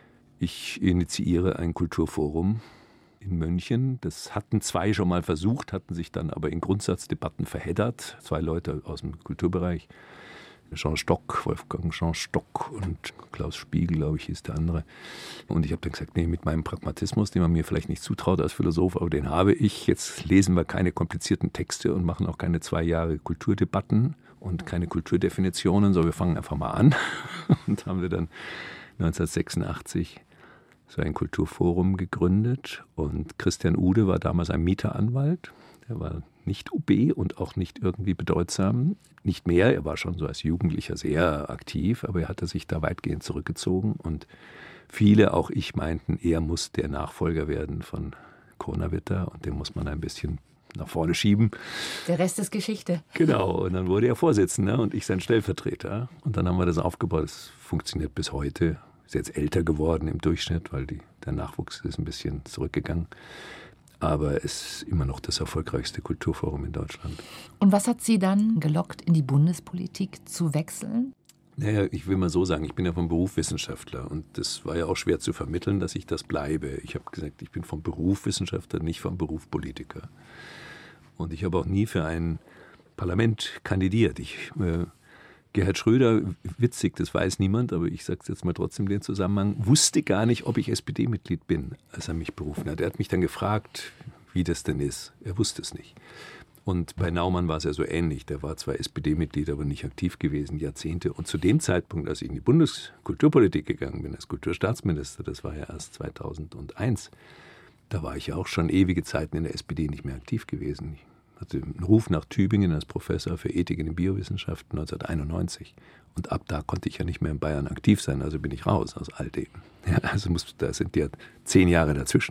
ich initiiere ein Kulturforum in München. Das hatten zwei schon mal versucht, hatten sich dann aber in Grundsatzdebatten verheddert. Zwei Leute aus dem Kulturbereich, Jean Stock, Wolfgang Jean Stock und Klaus Spiegel, glaube ich, hieß der andere. Und ich habe dann gesagt, nee, mit meinem Pragmatismus, den man mir vielleicht nicht zutraut als Philosoph, aber den habe ich. Jetzt lesen wir keine komplizierten Texte und machen auch keine zwei Jahre Kulturdebatten und keine Kulturdefinitionen, sondern wir fangen einfach mal an. Und haben wir dann neunzehnhundertsechsundachtzig so ein Kulturforum gegründet und Christian Ude war damals ein Mieteranwalt. Der war nicht O B und auch nicht irgendwie bedeutsam. Nicht mehr, er war schon so als Jugendlicher sehr aktiv, aber er hatte sich da weitgehend zurückgezogen und viele, auch ich, meinten, er muss der Nachfolger werden von Kronawitter und den muss man ein bisschen nach vorne schieben. Der Rest ist Geschichte. Genau, und dann wurde er Vorsitzender und ich sein Stellvertreter. Und dann haben wir das aufgebaut. Das funktioniert bis heute. Ist jetzt älter geworden im Durchschnitt, weil die, der Nachwuchs ist ein bisschen zurückgegangen. Aber es ist immer noch das erfolgreichste Kulturforum in Deutschland. Und was hat Sie dann gelockt, in die Bundespolitik zu wechseln? Naja, ich will mal so sagen, ich bin ja vom Beruf Wissenschaftler und das war ja auch schwer zu vermitteln, dass ich das bleibe. Ich habe gesagt, ich bin vom Beruf Wissenschaftler, nicht vom Beruf Politiker. Und ich habe auch nie für ein Parlament kandidiert. Ich, äh, Gerhard Schröder, witzig, das weiß niemand, aber ich sage es jetzt mal trotzdem den Zusammenhang, wusste gar nicht, ob ich S P D-Mitglied bin, als er mich berufen hat. Er hat mich dann gefragt, wie das denn ist. Er wusste es nicht. Und bei Naumann war es ja so ähnlich. Der war zwar S P D-Mitglied, aber nicht aktiv gewesen, Jahrzehnte. Und zu dem Zeitpunkt, als ich in die Bundeskulturpolitik gegangen bin, als Kulturstaatsminister, das war ja erst zweitausendeins, da war ich ja auch schon ewige Zeiten in der S P D nicht mehr aktiv gewesen. Ich hatte einen Ruf nach Tübingen als Professor für Ethik in den Biowissenschaften neunzehnhunderteinundneunzig. Und ab da konnte ich ja nicht mehr in Bayern aktiv sein, also bin ich raus aus all dem. Ja, also muss, da sind ja zehn Jahre dazwischen.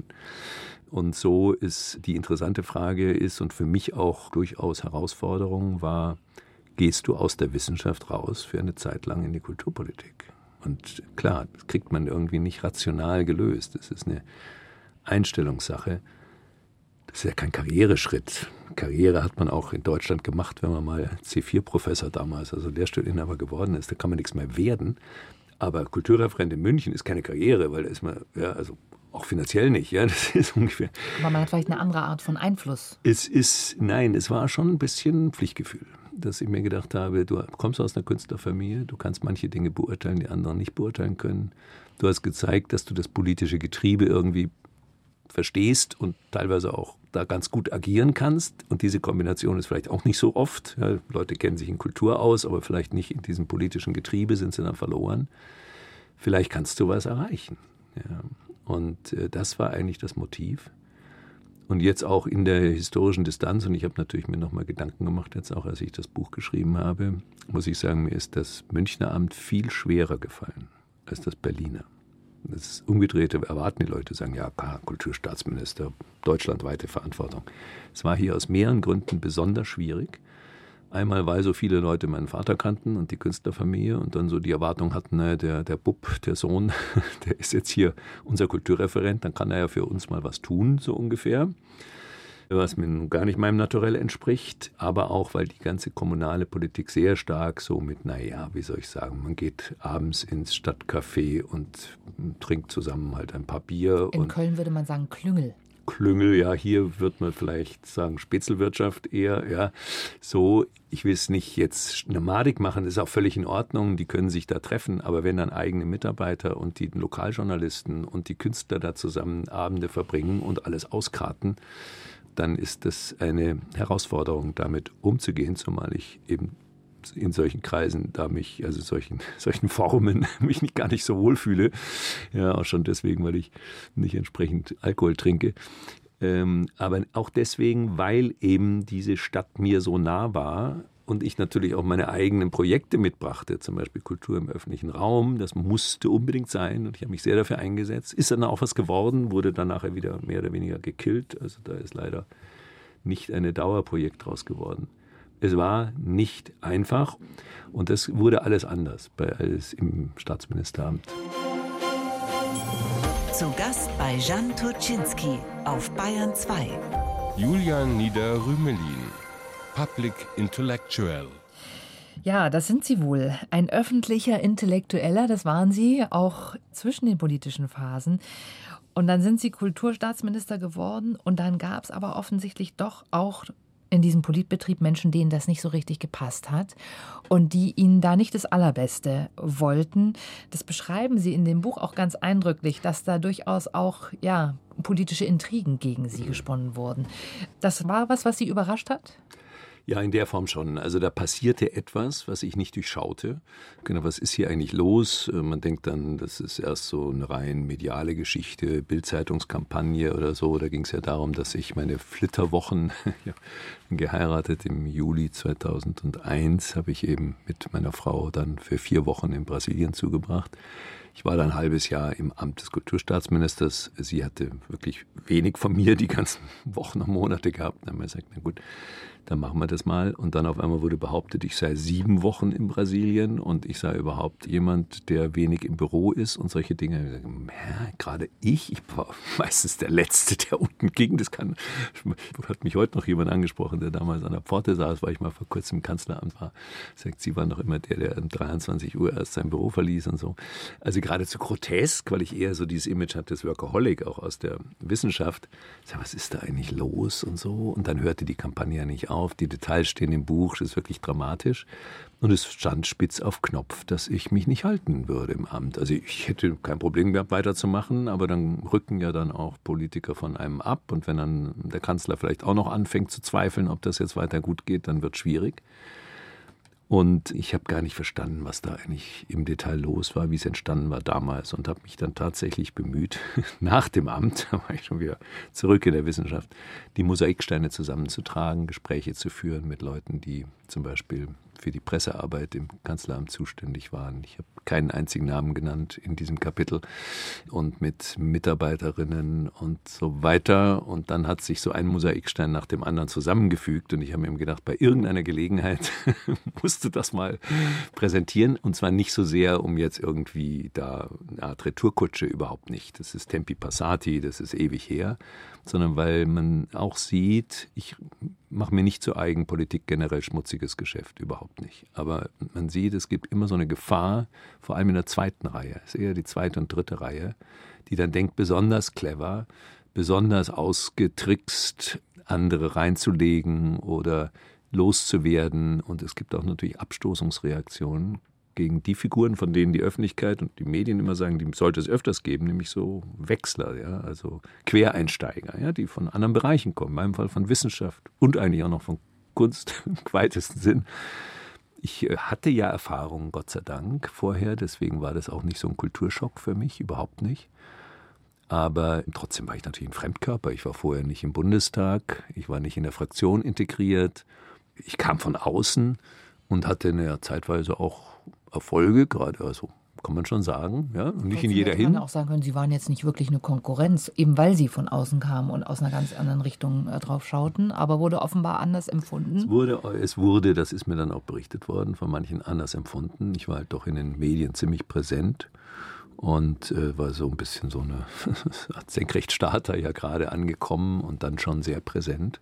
Und so ist die interessante Frage ist und für mich auch durchaus Herausforderung war, gehst du aus der Wissenschaft raus für eine Zeit lang in die Kulturpolitik? Und klar, das kriegt man irgendwie nicht rational gelöst. Das ist eine Einstellungssache. Das ist ja kein Karriereschritt. Karriere hat man auch in Deutschland gemacht, wenn man mal C vier Professor damals, also Lehrstuhlinhaber geworden ist. Da kann man nichts mehr werden. Aber Kulturreferent in München ist keine Karriere, weil da ist man, ja, also auch finanziell nicht, ja, das ist ungefähr. Aber man hat vielleicht eine andere Art von Einfluss. Es ist, nein, es war schon ein bisschen Pflichtgefühl, dass ich mir gedacht habe, du kommst aus einer Künstlerfamilie, du kannst manche Dinge beurteilen, die anderen nicht beurteilen können. Du hast gezeigt, dass du das politische Getriebe irgendwie verstehst und teilweise auch da ganz gut agieren kannst. Und diese Kombination ist vielleicht auch nicht so oft. Ja, Leute kennen sich in Kultur aus, aber vielleicht nicht in diesem politischen Getriebe, sind sie dann verloren. Vielleicht kannst du was erreichen. Ja. Und äh, das war eigentlich das Motiv. Und jetzt auch in der historischen Distanz, und ich habe natürlich mir nochmal Gedanken gemacht, jetzt auch als ich das Buch geschrieben habe, muss ich sagen, mir ist das Münchner Amt viel schwerer gefallen als das Berliner. Das Umgedrehte erwarten die Leute, sagen, ja, Kulturstaatsminister, deutschlandweite Verantwortung. Es war hier aus mehreren Gründen besonders schwierig. Einmal, weil so viele Leute meinen Vater kannten und die Künstlerfamilie und dann so die Erwartung hatten, naja, der, der Bub, der Sohn, der ist jetzt hier unser Kulturreferent, dann kann er ja für uns mal was tun, so ungefähr. Was mir nun gar nicht meinem Naturell entspricht, aber auch, weil die ganze kommunale Politik sehr stark so mit, naja, wie soll ich sagen, man geht abends ins Stadtcafé und trinkt zusammen halt ein paar Bier. In und Köln würde man sagen Klüngel. Klüngel, ja, hier wird man vielleicht sagen Spätzelwirtschaft eher, ja, so, ich will es nicht jetzt Nomadik machen, das ist auch völlig in Ordnung, die können sich da treffen, aber wenn dann eigene Mitarbeiter und die Lokaljournalisten und die Künstler da zusammen Abende verbringen und alles auskarten, dann ist das eine Herausforderung, damit umzugehen, zumal ich eben in solchen Kreisen, da mich, also solchen, solchen Formen, mich nicht gar nicht so wohl fühle. Ja, auch schon deswegen, weil ich nicht entsprechend Alkohol trinke. Ähm, aber auch deswegen, weil eben diese Stadt mir so nah war und ich natürlich auch meine eigenen Projekte mitbrachte, zum Beispiel Kultur im öffentlichen Raum, das musste unbedingt sein und ich habe mich sehr dafür eingesetzt. Ist dann auch was geworden, wurde dann nachher wieder mehr oder weniger gekillt, also da ist leider nicht ein Dauerprojekt draus geworden. Es war nicht einfach und das wurde alles anders bei alles im Staatsministeramt. Zu Gast bei Jan Turczynski auf Bayern zwei. Julian Nieder-Rümelin, Public Intellectual. Ja, das sind Sie wohl. Ein öffentlicher Intellektueller, das waren Sie, auch zwischen den politischen Phasen. Und dann sind Sie Kulturstaatsminister geworden und dann gab es aber offensichtlich doch auch in diesem Politbetrieb Menschen, denen das nicht so richtig gepasst hat und die Ihnen da nicht das Allerbeste wollten. Das beschreiben Sie in dem Buch auch ganz eindrücklich, dass da durchaus auch ja, politische Intrigen gegen Sie gesponnen wurden. Das war was, was Sie überrascht hat? Ja, in der Form schon. Also da passierte etwas, was ich nicht durchschaute. Genau, was ist hier eigentlich los? Man denkt dann, das ist erst so eine rein mediale Geschichte, Bild-Zeitungskampagne oder so. Da ging es ja darum, dass ich meine Flitterwochen, ja, geheiratet im Juli zweitausendeins, habe ich eben mit meiner Frau dann für vier Wochen in Brasilien zugebracht. Ich war dann ein halbes Jahr im Amt des Kulturstaatsministers. Sie hatte wirklich wenig von mir die ganzen Wochen und Monate gehabt. Dann haben wir gesagt, na gut, dann machen wir das mal. Und dann auf einmal wurde behauptet, ich sei sieben Wochen in Brasilien und ich sei überhaupt jemand, der wenig im Büro ist und solche Dinge. Ich sage, ja, gerade ich, ich war meistens der Letzte, der unten ging. Das kann, hat mich heute noch jemand angesprochen, der damals an der Pforte saß, weil ich mal vor kurzem im Kanzleramt war. Sagt, Sie waren doch immer der, der um dreiundzwanzig Uhr erst sein Büro verließ und so. Also geradezu grotesk, weil ich eher so dieses Image hatte, das Workaholic auch aus der Wissenschaft. Ich sage, was ist da eigentlich los und so? Und dann hörte die Kampagne ja nicht auf. Auf. Die Details stehen im Buch, das ist wirklich dramatisch. Und es stand spitz auf Knopf, dass ich mich nicht halten würde im Amt. Also ich hätte kein Problem gehabt, weiterzumachen, aber dann rücken ja dann auch Politiker von einem ab. Und wenn dann der Kanzler vielleicht auch noch anfängt zu zweifeln, ob das jetzt weiter gut geht, dann wird es schwierig. Und ich habe gar nicht verstanden, was da eigentlich im Detail los war, wie es entstanden war damals und habe mich dann tatsächlich bemüht, nach dem Amt, da war ich schon wieder zurück in der Wissenschaft, die Mosaiksteine zusammenzutragen, Gespräche zu führen mit Leuten, die zum Beispiel für die Pressearbeit im Kanzleramt zuständig waren. Ich habe keinen einzigen Namen genannt in diesem Kapitel und mit Mitarbeiterinnen und so weiter. Und dann hat sich so ein Mosaikstein nach dem anderen zusammengefügt und ich habe mir gedacht, bei irgendeiner Gelegenheit musst du das mal präsentieren und zwar nicht so sehr, um jetzt irgendwie da eine Art Retourkutsche, überhaupt nicht. Das ist Tempi Passati, das ist ewig her, sondern weil man auch sieht, ich mache mir nicht zu eigen, Politik generell schmutziges Geschäft, überhaupt nicht. Aber man sieht, es gibt immer so eine Gefahr, vor allem in der zweiten Reihe, es ist eher die zweite und dritte Reihe, die dann denkt, besonders clever, besonders ausgetrickst, andere reinzulegen oder loszuwerden. Und es gibt auch natürlich Abstoßungsreaktionen gegen die Figuren, von denen die Öffentlichkeit und die Medien immer sagen, die sollte es öfters geben, nämlich so Wechsler, ja, also Quereinsteiger, ja, die von anderen Bereichen kommen, in meinem Fall von Wissenschaft und eigentlich auch noch von Kunst im weitesten Sinn. Ich hatte ja Erfahrungen, Gott sei Dank, vorher, deswegen war das auch nicht so ein Kulturschock für mich, überhaupt nicht. Aber trotzdem war ich natürlich ein Fremdkörper. Ich war vorher nicht im Bundestag, ich war nicht in der Fraktion integriert. Ich kam von außen und hatte eine zeitweise auch Erfolge, gerade, also kann man schon sagen, ja, und nicht in jeder Hinsicht. Man auch sagen können, Sie waren jetzt nicht wirklich eine Konkurrenz, eben weil Sie von außen kamen und aus einer ganz anderen Richtung äh, drauf schauten, aber wurde offenbar anders empfunden. Es wurde, es wurde, das ist mir dann auch berichtet worden, von manchen anders empfunden. Ich war halt doch in den Medien ziemlich präsent und äh, war so ein bisschen so eine als Senkrechtstarter ja gerade angekommen und dann schon sehr präsent.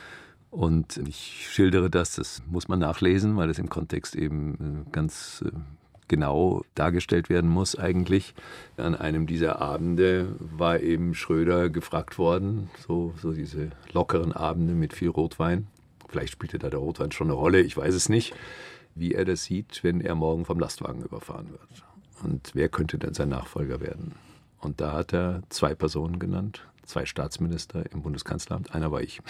Und ich schildere das, das muss man nachlesen, weil es im Kontext eben ganz genau dargestellt werden muss eigentlich. An einem dieser Abende war eben Schröder gefragt worden, so, so diese lockeren Abende mit viel Rotwein. Vielleicht spielte da der Rotwein schon eine Rolle, ich weiß es nicht, wie er das sieht, wenn er morgen vom Lastwagen überfahren wird. Und wer könnte denn sein Nachfolger werden? Und da hat er zwei Personen genannt, zwei Staatsminister im Bundeskanzleramt, einer war ich.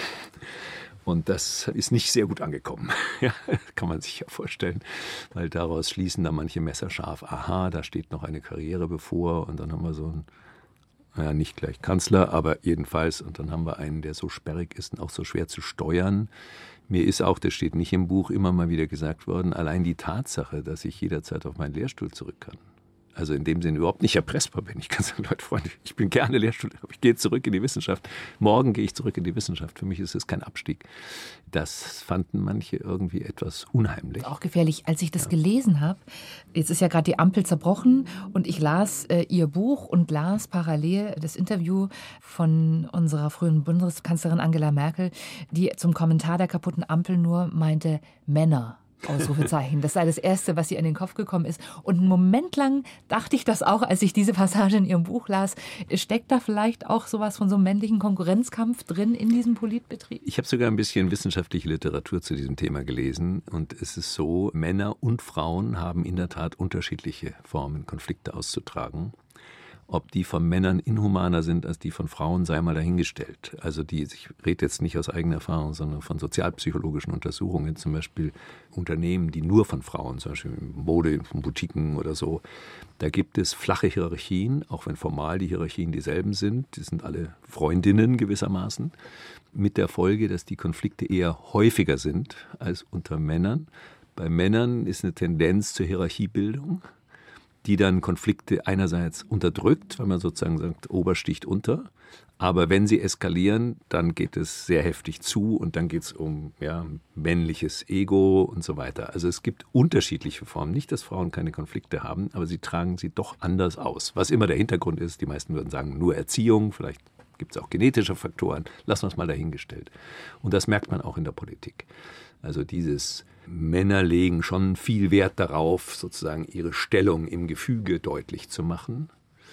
Und das ist nicht sehr gut angekommen, ja, kann man sich ja vorstellen, weil daraus schließen dann manche messerscharf, aha, da steht noch eine Karriere bevor und dann haben wir so einen, naja, nicht gleich Kanzler, aber jedenfalls, und dann haben wir einen, der so sperrig ist und auch so schwer zu steuern. Mir ist auch, das steht nicht im Buch, immer mal wieder gesagt worden, allein die Tatsache, dass ich jederzeit auf meinen Lehrstuhl zurück kann. Also in dem Sinne überhaupt nicht erpressbar bin. Ich kann sagen, Leute, Freunde, ich bin gerne Lehrstuhl, aber ich gehe zurück in die Wissenschaft. Morgen gehe ich zurück in die Wissenschaft. Für mich ist es kein Abstieg. Das fanden manche irgendwie etwas unheimlich. Auch gefährlich. Als ich das ja. gelesen habe, jetzt ist ja gerade die Ampel zerbrochen und ich las äh, Ihr Buch und las parallel das Interview von unserer frühen Bundeskanzlerin Angela Merkel, die zum Kommentar der kaputten Ampel nur meinte, Männer. Ausrufezeichen. Das sei das Erste, was ihr in den Kopf gekommen ist. Und einen Moment lang dachte ich das auch, als ich diese Passage in Ihrem Buch las. Steckt da vielleicht auch sowas von so einem männlichen Konkurrenzkampf drin in diesem Politbetrieb? Ich habe sogar ein bisschen wissenschaftliche Literatur zu diesem Thema gelesen. Und es ist so, Männer und Frauen haben in der Tat unterschiedliche Formen, Konflikte auszutragen. Ob die von Männern inhumaner sind als die von Frauen, sei mal dahingestellt. Also die, ich rede jetzt nicht aus eigener Erfahrung, sondern von sozialpsychologischen Untersuchungen, zum Beispiel Unternehmen, die nur von Frauen, zum Beispiel Mode, Boutiquen oder so, da gibt es flache Hierarchien, auch wenn formal die Hierarchien dieselben sind. Die sind alle Freundinnen gewissermaßen, mit der Folge, dass die Konflikte eher häufiger sind als unter Männern. Bei Männern ist eine Tendenz zur Hierarchiebildung. die dann Konflikte einerseits unterdrückt, weil man sozusagen sagt, Ober sticht unter. Aber wenn sie eskalieren, dann geht es sehr heftig zu und dann geht es um ja, männliches Ego und so weiter. Also es gibt unterschiedliche Formen. Nicht, dass Frauen keine Konflikte haben, aber sie tragen sie doch anders aus. Was immer der Hintergrund ist, die meisten würden sagen, nur Erziehung, vielleicht gibt es auch genetische Faktoren, lassen wir es mal dahingestellt. Und das merkt man auch in der Politik. Also dieses Männer legen schon viel Wert darauf, sozusagen ihre Stellung im Gefüge deutlich zu machen.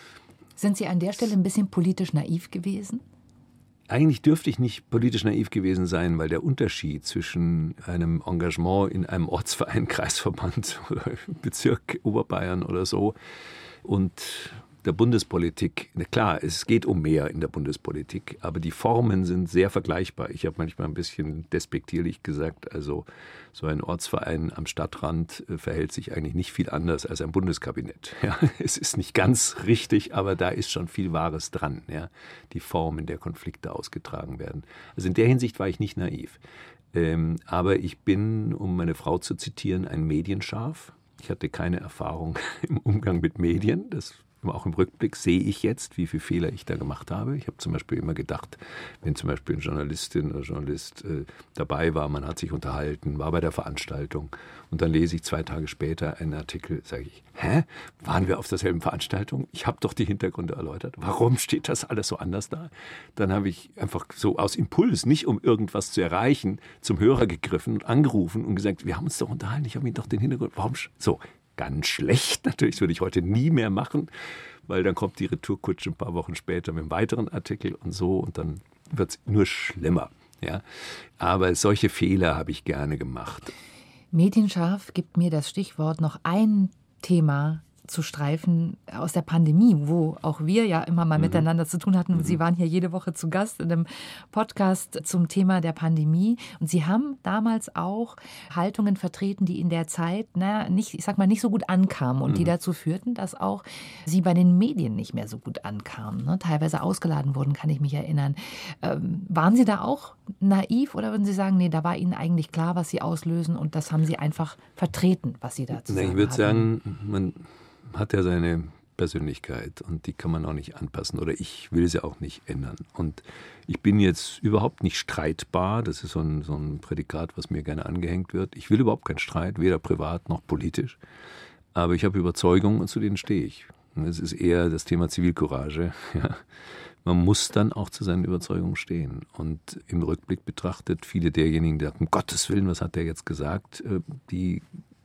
Sind Sie an der Stelle ein bisschen politisch naiv gewesen? Eigentlich dürfte ich nicht politisch naiv gewesen sein, weil der Unterschied zwischen einem Engagement in einem Ortsverein, Kreisverband oder Bezirk Oberbayern oder so und der Bundespolitik, klar, es geht um mehr in der Bundespolitik, aber die Formen sind sehr vergleichbar. Ich habe manchmal ein bisschen despektierlich gesagt, also so ein Ortsverein am Stadtrand verhält sich eigentlich nicht viel anders als ein Bundeskabinett. Ja, es ist nicht ganz richtig, aber da ist schon viel Wahres dran, ja, die Form, in der Konflikte ausgetragen werden. Also in der Hinsicht war ich nicht naiv. Ähm, aber ich bin, um meine Frau zu zitieren, ein Medienschaf. Ich hatte keine Erfahrung im Umgang mit Medien, das auch im Rückblick sehe ich jetzt, wie viele Fehler ich da gemacht habe. Ich habe zum Beispiel immer gedacht, wenn zum Beispiel eine Journalistin oder Journalist äh, dabei war, man hat sich unterhalten, war bei der Veranstaltung und dann lese ich zwei Tage später einen Artikel, sage ich, hä, waren wir auf derselben Veranstaltung? Ich habe doch die Hintergründe erläutert. Warum steht das alles so anders da? Dann habe ich einfach so aus Impuls, nicht um irgendwas zu erreichen, zum Hörer gegriffen und angerufen und gesagt, wir haben uns doch unterhalten, ich habe Ihnen doch den Hintergrund, warum so? Ganz schlecht natürlich, das würde ich heute nie mehr machen, weil dann kommt die Retourkutsche ein paar Wochen später mit einem weiteren Artikel und so und dann wird es nur schlimmer. Ja? Aber solche Fehler habe ich gerne gemacht. Medienscharf gibt mir das Stichwort, noch ein Thema zu streifen aus der Pandemie, wo auch wir ja immer mal mhm. miteinander zu tun hatten. Mhm. Sie waren hier jede Woche zu Gast in einem Podcast zum Thema der Pandemie. Und Sie haben damals auch Haltungen vertreten, die in der Zeit, naja, nicht, ich sag mal, nicht so gut ankamen und mhm. die dazu führten, dass auch Sie bei den Medien nicht mehr so gut ankamen. Ne? Teilweise ausgeladen wurden, kann ich mich erinnern. Ähm, waren Sie da auch naiv oder würden Sie sagen, nee, da war Ihnen eigentlich klar, was Sie auslösen und das haben Sie einfach vertreten, was Sie dazu sagen? Ich würde sagen, man hat ja seine Persönlichkeit und die kann man auch nicht anpassen oder ich will sie auch nicht ändern. Und ich bin jetzt überhaupt nicht streitbar, das ist so ein, so ein Prädikat, was mir gerne angehängt wird. Ich will überhaupt keinen Streit, weder privat noch politisch, aber ich habe Überzeugungen und zu denen stehe ich. Und es ist eher das Thema Zivilcourage. Ja. Man muss dann auch zu seinen Überzeugungen stehen. Und im Rückblick betrachtet, viele derjenigen, die sagen, um Gottes Willen, was hat der jetzt gesagt, die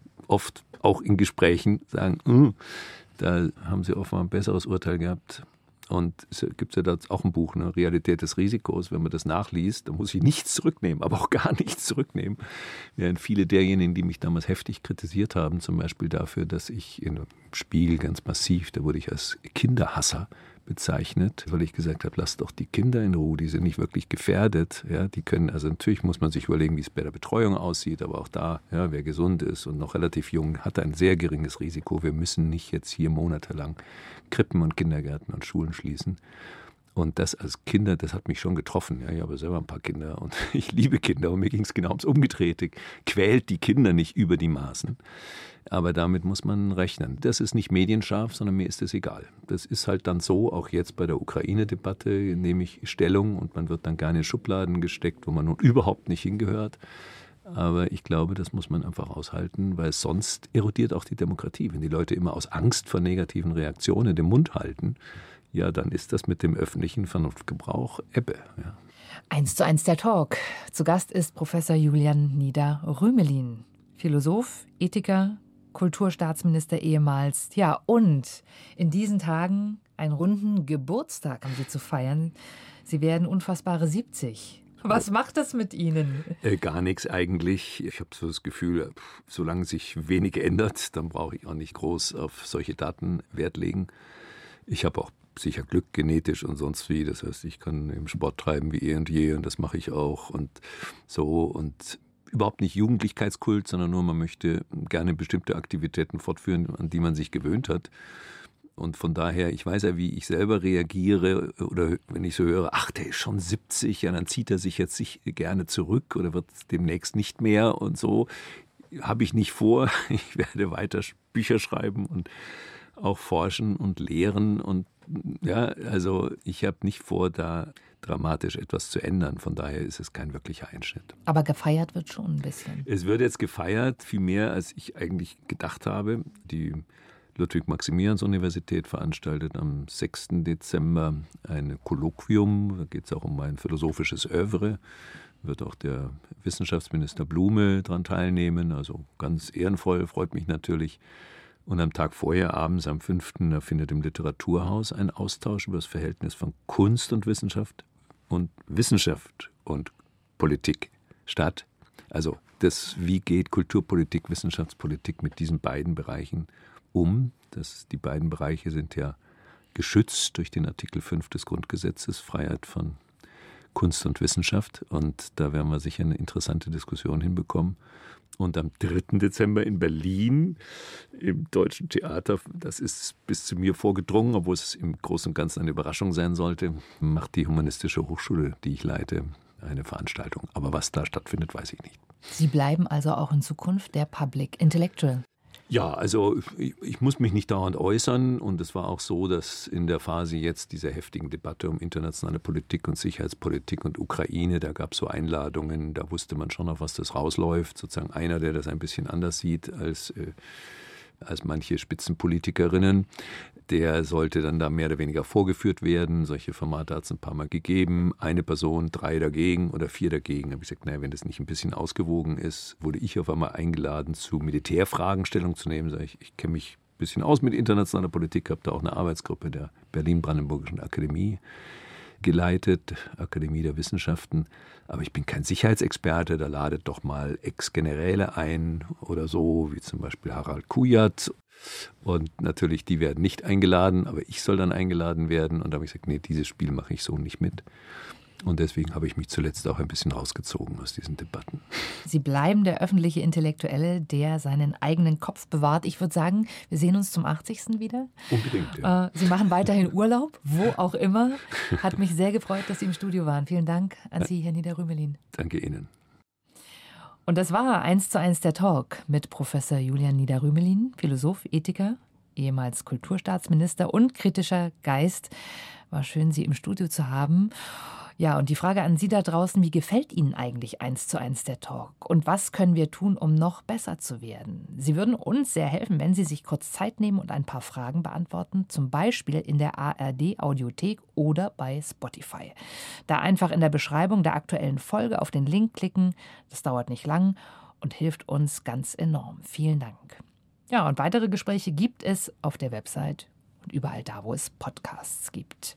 oft auch in Gesprächen sagen, mm, da haben sie offenbar ein besseres Urteil gehabt. Und es gibt ja da auch ein Buch, ne, Realität des Risikos. Wenn man das nachliest, dann muss ich nichts zurücknehmen, aber auch gar nichts zurücknehmen. Während viele derjenigen, die mich damals heftig kritisiert haben, zum Beispiel dafür, dass ich in einem Spiegel ganz massiv, da wurde ich als Kinderhasser bezeichnet, weil ich gesagt habe, lasst doch die Kinder in Ruhe, die sind nicht wirklich gefährdet. Ja, die können, also natürlich muss man sich überlegen, wie es bei der Betreuung aussieht, aber auch da, ja, wer gesund ist und noch relativ jung, hat ein sehr geringes Risiko. Wir müssen nicht jetzt hier monatelang Krippen und Kindergärten und Schulen schließen. Und das als Kinder, das hat mich schon getroffen. Ja, ich habe selber ein paar Kinder und ich liebe Kinder und mir ging es genau ums Umgedrehte. Quält die Kinder nicht über die Maßen. Aber damit muss man rechnen. Das ist nicht medienscharf, sondern mir ist es egal. Das ist halt dann so, auch jetzt bei der Ukraine-Debatte nehme ich Stellung und man wird dann gerne in Schubladen gesteckt, wo man nun überhaupt nicht hingehört. Aber ich glaube, das muss man einfach aushalten, weil sonst erodiert auch die Demokratie. Wenn die Leute immer aus Angst vor negativen Reaktionen den Mund halten, ja, dann ist das mit dem öffentlichen Vernunftgebrauch Ebbe. Ja. Eins zu eins der Talk. Zu Gast ist Professor Julian Nieder-Rümelin, Philosoph, Ethiker, Kulturstaatsminister ehemals. Ja, und in diesen Tagen einen runden Geburtstag haben Sie zu feiern. Sie werden unfassbare siebzig. Was macht das mit Ihnen? Äh, gar nichts eigentlich. Ich habe so das Gefühl, solange sich wenig ändert, dann brauche ich auch nicht groß auf solche Daten Wert legen. Ich habe auch sicher Glück genetisch und sonst wie. Das heißt, ich kann im Sport treiben wie eh und je und das mache ich auch und so und überhaupt nicht Jugendlichkeitskult, sondern nur, man möchte gerne bestimmte Aktivitäten fortführen, an die man sich gewöhnt hat. Und von daher, ich weiß ja, wie ich selber reagiere oder wenn ich so höre, ach, der ist schon siebzig, ja, dann zieht er sich jetzt sich gerne zurück oder wird demnächst nicht mehr und so. Habe ich nicht vor. Ich werde weiter Bücher schreiben und auch forschen und lehren. Und ja, also ich habe nicht vor, da dramatisch etwas zu ändern. Von daher ist es kein wirklicher Einschnitt. Aber gefeiert wird schon ein bisschen. Es wird jetzt gefeiert, viel mehr, als ich eigentlich gedacht habe. Die Ludwig-Maximilians-Universität veranstaltet am sechsten Dezember ein Kolloquium. Da geht es auch um ein philosophisches Œuvre. Wird auch der Wissenschaftsminister Blume daran teilnehmen. Also ganz ehrenvoll, freut mich natürlich. Und am Tag vorher, abends am fünften Da findet im Literaturhaus ein Austausch über das Verhältnis von Kunst und Wissenschaft und Wissenschaft und Politik statt. Also das, wie geht Kulturpolitik, Wissenschaftspolitik mit diesen beiden Bereichen um? Das, die beiden Bereiche sind ja geschützt durch den Artikel fünf des Grundgesetzes, Freiheit von Kunst und Wissenschaft. Und da werden wir sicher eine interessante Diskussion hinbekommen. Und am dritten Dezember in Berlin im Deutschen Theater, das ist bis zu mir vorgedrungen, obwohl es im Großen und Ganzen eine Überraschung sein sollte, macht die Humanistische Hochschule, die ich leite, eine Veranstaltung. Aber was da stattfindet, weiß ich nicht. Sie bleiben also auch in Zukunft der Public Intellectual? Ja, also ich, ich muss mich nicht dauernd äußern. Und es war auch so, dass in der Phase jetzt dieser heftigen Debatte um internationale Politik und Sicherheitspolitik und Ukraine, da gab es so Einladungen, da wusste man schon, auf was das rausläuft. Sozusagen einer, der das ein bisschen anders sieht als, äh, als manche Spitzenpolitikerinnen, der sollte dann da mehr oder weniger vorgeführt werden. Solche Formate hat es ein paar Mal gegeben. Eine Person, drei dagegen oder vier dagegen. Da habe ich gesagt, naja, wenn das nicht ein bisschen ausgewogen ist, wurde ich auf einmal eingeladen, zu Militärfragen Stellung zu nehmen. Sag ich, ich kenne mich ein bisschen aus mit internationaler Politik, habe da auch eine Arbeitsgruppe der Berlin-Brandenburgischen Akademie geleitet, Akademie der Wissenschaften. Aber ich bin kein Sicherheitsexperte, da ladet doch mal Ex-Generäle ein oder so, wie zum Beispiel Harald Kujat. Und natürlich, die werden nicht eingeladen, aber ich soll dann eingeladen werden. Und da habe ich gesagt, nee, dieses Spiel mache ich so nicht mit. Und deswegen habe ich mich zuletzt auch ein bisschen rausgezogen aus diesen Debatten. Sie bleiben der öffentliche Intellektuelle, der seinen eigenen Kopf bewahrt. Ich würde sagen, wir sehen uns zum achtzigsten wieder. Unbedingt, ja. Sie machen weiterhin Urlaub, wo auch immer. Hat mich sehr gefreut, dass Sie im Studio waren. Vielen Dank an Sie, Herr Nieder-Rümelin. Danke Ihnen. Und das war eins zu eins der Talk mit Professor Julian Nieder-Rümelin, Philosoph, Ethiker, ehemals Kulturstaatsminister und kritischer Geist. War schön, Sie im Studio zu haben. Ja, und die Frage an Sie da draußen, wie gefällt Ihnen eigentlich eins zu eins der Talk? Und was können wir tun, um noch besser zu werden? Sie würden uns sehr helfen, wenn Sie sich kurz Zeit nehmen und ein paar Fragen beantworten, zum Beispiel in der A R D-Audiothek oder bei Spotify. Da einfach in der Beschreibung der aktuellen Folge auf den Link klicken, das dauert nicht lang und hilft uns ganz enorm. Vielen Dank. Ja, und weitere Gespräche gibt es auf der Website und überall da, wo es Podcasts gibt.